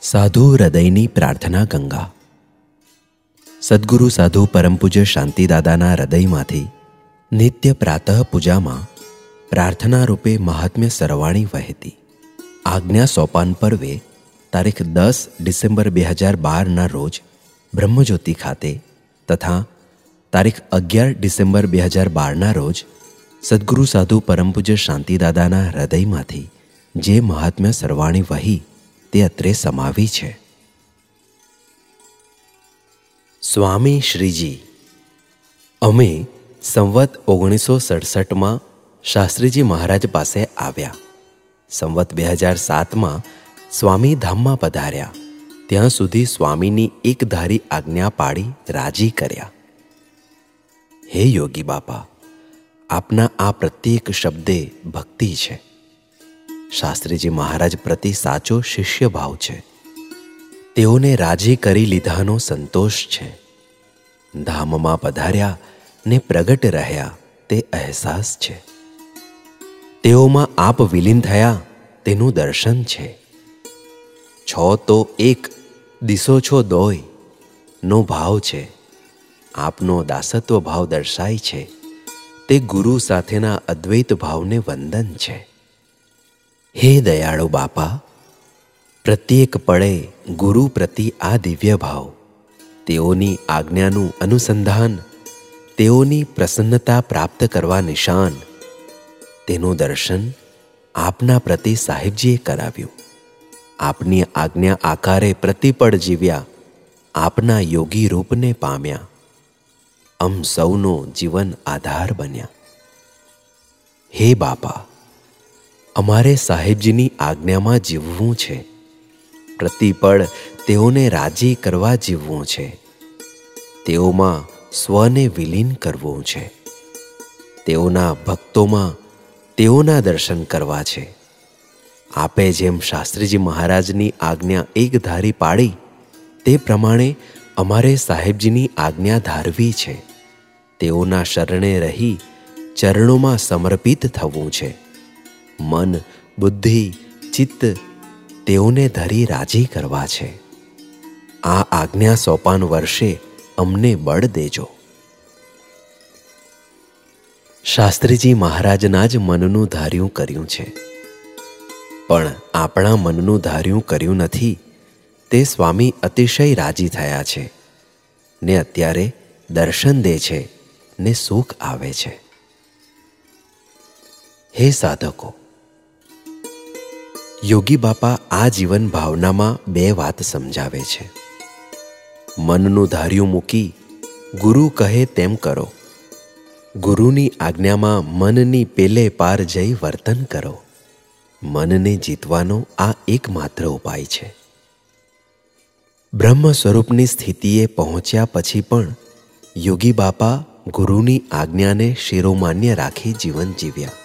સાધુ હૃદયની પ્રાર્થના ગંગા. સદ્ગુરુ સાધુ પરમ પૂજ્ય શાંતિદાદાના હૃદયમાંથી નિત્ય પ્રાતઃ પૂજામાં પ્રાર્થના રૂપે મહાત્મ્ય સરવાણી વહેતી. આજ્ઞા સોપાન પર્વે તારીખ 10 ડિસેમ્બર 2012ના રોજ બ્રહ્મજ્યોતિ ખાતે તથા તારીખ 11 ડિસેમ્બર 2012ના રોજ સદ્ગુરુ સાધુ પરમ પૂજ્ય શાંતિદાદાના હૃદયમાંથી જે મહાત્મ્ય સરવાણી વહી તે અત્રે સમાવી છે. સ્વામી શ્રીજી. અમે સંવત 1967માં શાસ્ત્રીજી મહારાજ પાસે આવ્યા. સંવત 2007માં સ્વામી ધામમાં પધાર્યા. ત્યાં સુધી સ્વામીની એકધારી આજ્ઞા પાડી રાજી કર્યા. હે યોગી બાપા, આપના આ પ્રત્યેક શબ્દે ભક્તિ છે. શાસ્ત્રીજી મહારાજ પ્રતિ સાચો શિષ્ય ભાવ છે. તેઓને રાજી કરી લીધાનો સંતોષ છે. ધામમાં પધાર્યા ને પ્રગટ રહ્યા તે અહેસાસ છે. તેઓમાં આપ વિલીન થયા તેનું દર્શન છે. છો તો એક, દિશો છો દોય નો ભાવ છે. આપનો દાસત્વ ભાવ દર્શાય છે. તે ગુરુ સાથેના અદ્વૈત ભાવને વંદન છે. હે દયાળુ બાપા, પ્રત્યેક પળે ગુરુ પ્રતિ આ દિવ્ય ભાવ, તેઓની આજ્ઞાનું અનુસંધાન, તેઓની પ્રસન્નતા પ્રાપ્ત કરવા નિશાન, તેનું દર્શન આપના પ્રતિ સાહેબજીએ કરાવ્યું. આપની આજ્ઞા આકારે પ્રતિપળ જીવ્યા, આપના યોગી રૂપને પામ્યા. સૌનો જીવન આધાર બન્યા. હે બાપા, અમારે સાહેબજીની આજ્ઞામાં જીવવું છે. પ્રતિપળ તેઓને રાજી કરવા જીવવું છે. તેઓમાં સ્વને વિલીન કરવું છે. તેઓના ભક્તોમાં તેઓના દર્શન કરવા છે. આપે જેમ શાસ્ત્રીજી મહારાજની આજ્ઞા એકધારી પાડી તે પ્રમાણે અમારે સાહેબજીની આજ્ઞા ધારવી છે. તેઓના શરણે રહી ચરણોમાં સમર્પિત થવું છે. મન, બુદ્ધિ, ચિત્ત તેઓને ધરી રાજી કરવા છે. આ આજ્ઞા સોપાન વર્ષે અમને બળ દેજો. શાસ્ત્રીજી મહારાજના જ મનનું ધાર્યું કર્યું છે, પણ આપણા મનનું ધાર્યું કર્યું નથી. તે સ્વામી અતિશય રાજી થયા છે ને અત્યારે દર્શન દે છે ને સુખ આવે છે. હે સાધકો, યોગી બાપા આ જીવન ભાવનામાં બે વાત સમજાવે છે. મનનું ધાર્યું મૂકી ગુરુ કહે તેમ કરો. ગુરુની આજ્ઞામાં મનની પેલે પાર જઈ વર્તન કરો. મનને જીતવાનો આ એકમાત્ર ઉપાય છે. બ્રહ્મ સ્વરૂપની સ્થિતિએ પહોંચ્યા પછી પણ યોગી બાપા ગુરુની આજ્ઞાને શિરોમાન્ય રાખી જીવન જીવ્યા.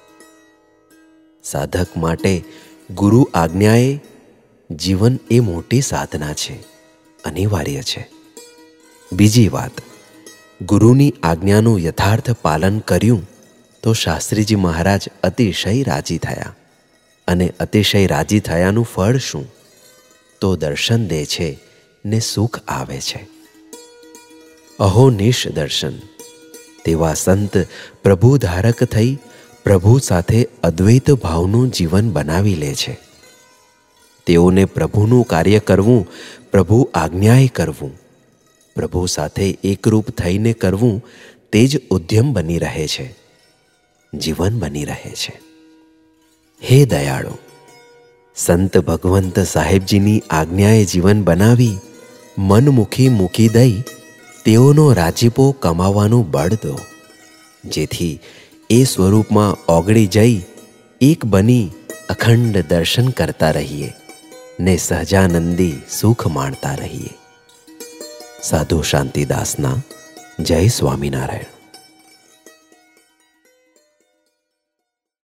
સાધક માટે ગુરુ આજ્ઞાએ જીવન એ મોટી સાધના છે, અનિવાર્ય છે. બીજી વાત, ગુરુની આજ્ઞાનું યથાર્થ પાલન કર્યું તો શાસ્ત્રીજી મહારાજ અતિશય રાજી થયા. અને અતિશય રાજી થયાનું ફળ શું? તો દર્શન દે છે ને સુખ આવે છે. અહોનિશ દર્શન. તેવા સંત પ્રભુ ધારક થઈ પ્રભુ સાથે અદ્વૈત ભાવનું જીવન બનાવી લે છે. તેઓને પ્રભુનું કાર્ય કરવું, પ્રભુ આજ્ઞાએ કરવું, પ્રભુ સાથે એકરૂપ થઈને કરવું તે જ ઉદ્યમ બની રહે છે, જીવન બની રહે છે. હે દયાળુ, સંત ભગવંત સાહેબજીની આજ્ઞાએ જીવન બનાવી મનમુખી મૂકી દઈ તેઓનો રાજીપો કમાવાનું બળ દો, જેથી એ સ્વરૂપમાં ઓગળી જઈ એક બની અખંડ દર્શન કરતા રહીએ ને સહજાનંદી સુખ માણતા રહીએ. સાધુ શાંતિદાસના જય સ્વામિનારાયણ.